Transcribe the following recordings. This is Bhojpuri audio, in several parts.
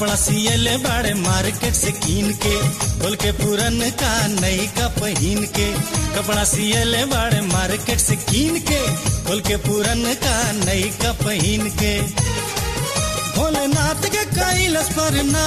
कपड़ा सियले बाड़े मार्केट से कीन के, खोल के पुरन का नई का पहन के। कपड़ा सियले बाड़े मार्केट से कीन के, खोल के पुरन का नई का पहन के। भोलेनाथ के कैलस पर ना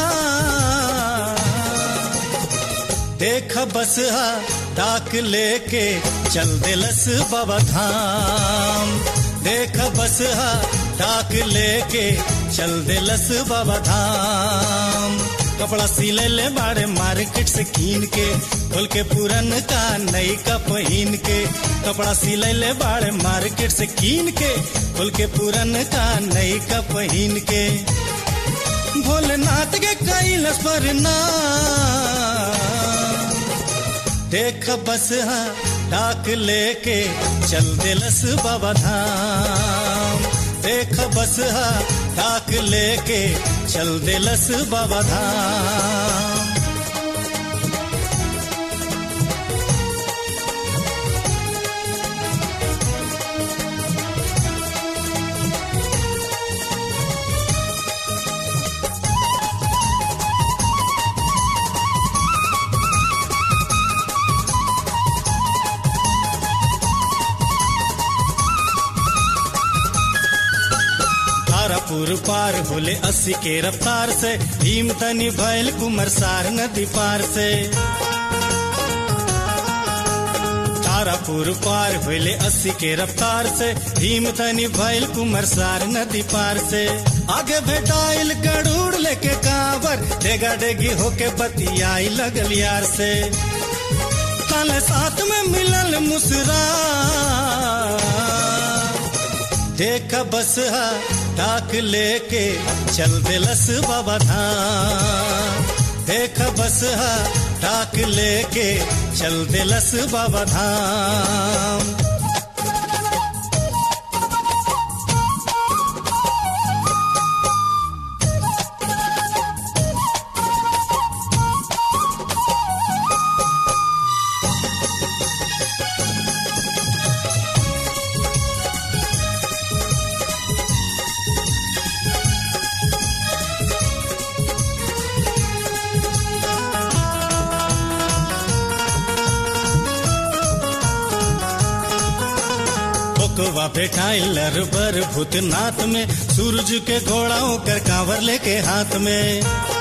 देख बस हा डाक लेके चल दिलस बाबा धाम। देख बस हा डाक लेके चल दिलस बाबा धाम। कपड़ा सिले ले बाड़े मार्केट से कीन के, खोल के पुरन का नई का पहन के। कपड़ा सिले ले बाड़े मार्केट से कीन के, खोल के पुरन का नई का पहन के। भोलेनाथ के कैलस पर ना देख बस हा डाक लेके चल दिलस बाबा धाम। देख बस हा डाक लेके चल दिलस बाबा धाम। तारापुर पार होले 80 के रफ्तार से, भीम तनी भैल कुमरसार नदी पार से। तारापुर पार होले 80 के रफ्तार से, भीम तनी भैल कुमरसार नदी पार से। आगे भेटाइल गरुड़ लेके कांवर, डेगा डेगी होके बतियाई लगल यार से। काले साथ में मिलल मुसरा देख बस हा डाक लेके चल दिलस बाबा धाम। देख बस हा डाक लेके चल दिलस बाबा धाम। बोकवा बैठाइल बर भूतनाथ में, सूरज के घोड़ा होकर कांवर लेके हाथ में।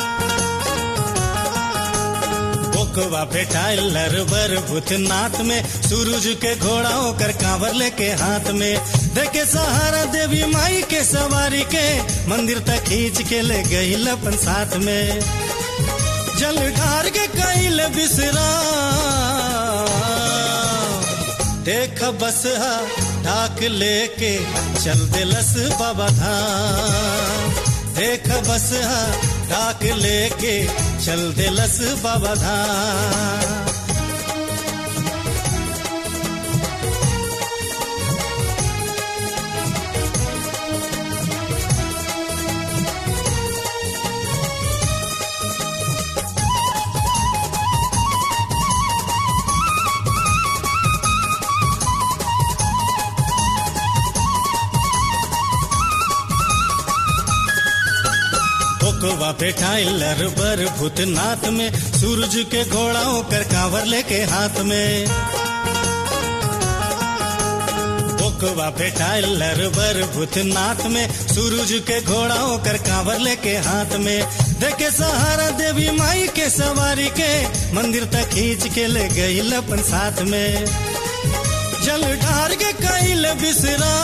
बोकवा बैठाइल बर भूतनाथ में, सूरज के घोड़ा होकर कांवर लेके हाथ में। देखे सहारा देवी माई के सवारी के, मंदिर तक खींच के ले गई अपन साथ में। जल ढार के कैल बिसरा देख बस हा डाक लेके चल दिलस बाबा धाम। देख बस हा डाक लेके चल दिलस बाबा धाम। बोकवा बैठाइल बर भूतनाथ में, सूरज के घोड़ा होकर कांवर लेके हाथ में। बोकवा बैठाइल बर भूतनाथ में, सूरज के घोड़ा होकर कांवर लेके हाथ में। देखे सहारा देवी माई के सवारी के, मंदिर तक खींच के ले गई अपन साथ में। जल ढार के कैल बिसरा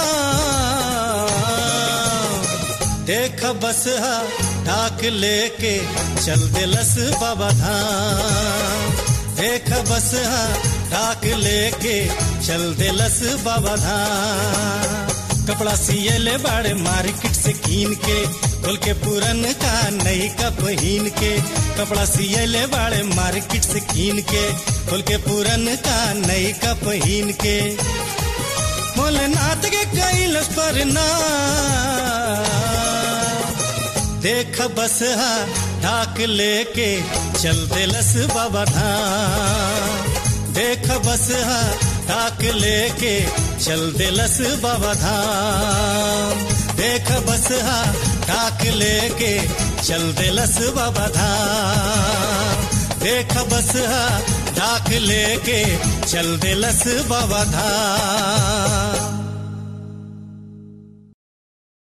देख बस हा डाक लेके चल दिलस बाबा धाम। देख बस हा डाक लेके चल दिलस बाबा धाम। कपड़ा सियले बाड़े मार्केट से कीन के, खोल के पुरन का नई का पहन के। कपड़ा सियले बाड़े मार्केट से कीन के, खोल के पुरन का नई का पहन के। भोलेनाथ के कैलस पर ना देख बस हा डाक लेके चल दिलस बाबा धाम। देख बस हा डाक लेके चल दिलस बाबा धाम। देख बस हा डाक लेके चल देलस बाबा धाम। देख बस डाक लेके चल देलस बाबा धाम।